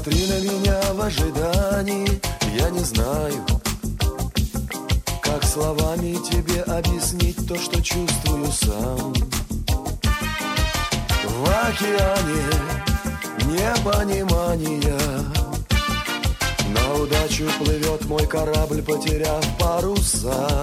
смотри на меня в ожидании, я не знаю, как словами тебе объяснить то, что чувствую сам. В океане непонимания на удачу плывет мой корабль, потеряв паруса.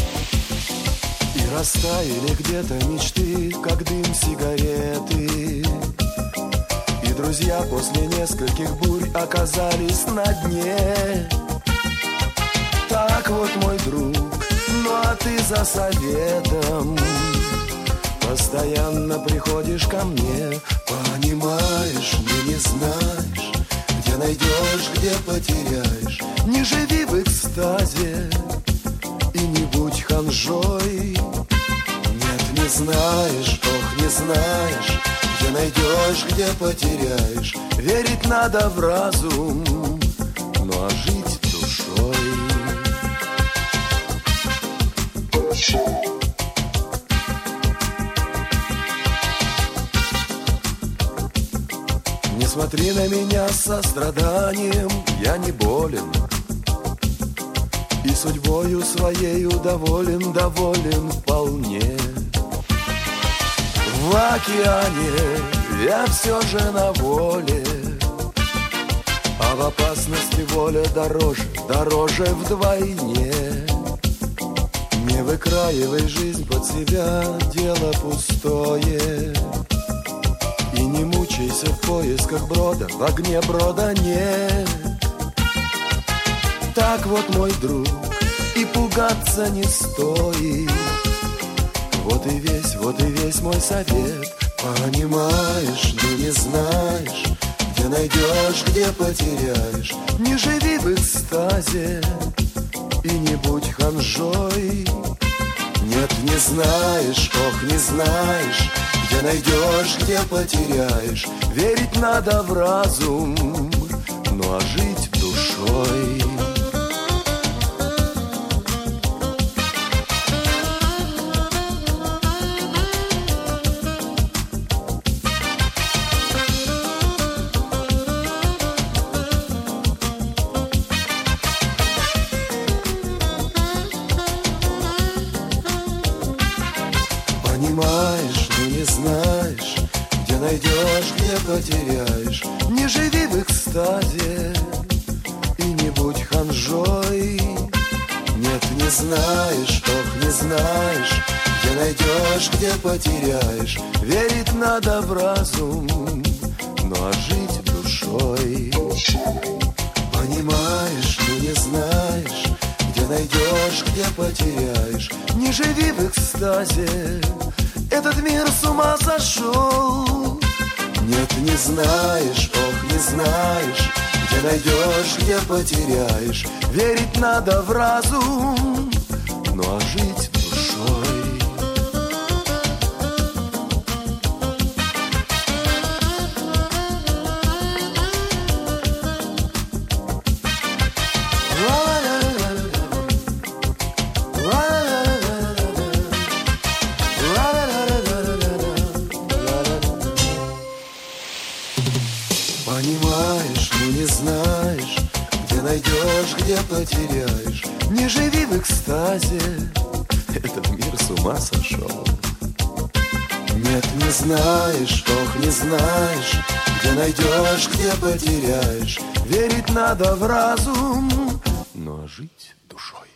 И растаяли где-то мечты, как дым сигареты. И друзья после нескольких бурь оказались на дне. Так вот, мой друг, ну а ты за советом постоянно приходишь ко мне. Понимаешь, но не знаешь, где найдешь, где потеряешь. Не живи в экстазе и не будь ханжой. Нет, не знаешь, ох, не знаешь, где найдешь, где потеряешь. Верить надо в разум, ну а жить душой. Не смотри на меня с состраданием, я не болен. И судьбою своею доволен, доволен вполне. В океане я все же на воле, а в опасности воля дороже, дороже вдвойне. Не выкраивай жизнь под себя, дело пустое. И не мучайся в поисках брода, в огне брода нет. Так вот, мой друг, и пугаться не стоит. Вот и весь мой совет. Понимаешь, но не знаешь, где найдешь, где потеряешь. Не живи в экстазе и не будь ханжой. Нет, не знаешь, ох, не знаешь, где найдешь, где потеряешь. Верить надо в разум, ну а жить душой. Понимаешь, но не знаешь, где найдешь, где потеряешь. Не живи в экстазе и не будь ханжой. Нет, не знаешь, ох, не знаешь, где найдешь, где потеряешь. Верить надо в разум, ну а жить душой. Понимаешь, но не знаешь, где найдешь, где потеряешь. Не живи в экстазе, этот мир с ума сошел. Нет, не знаешь, ох, не знаешь, где найдешь, где потеряешь. Верить надо в разум, ну а жить душой. Понимаешь, но не знаешь, где найдешь, где потеряешь. Не живи в экстазе, этот мир с ума сошел. Нет, не знаешь, ох, не знаешь, где найдешь, где потеряешь. Верить надо в разум, но жить душой.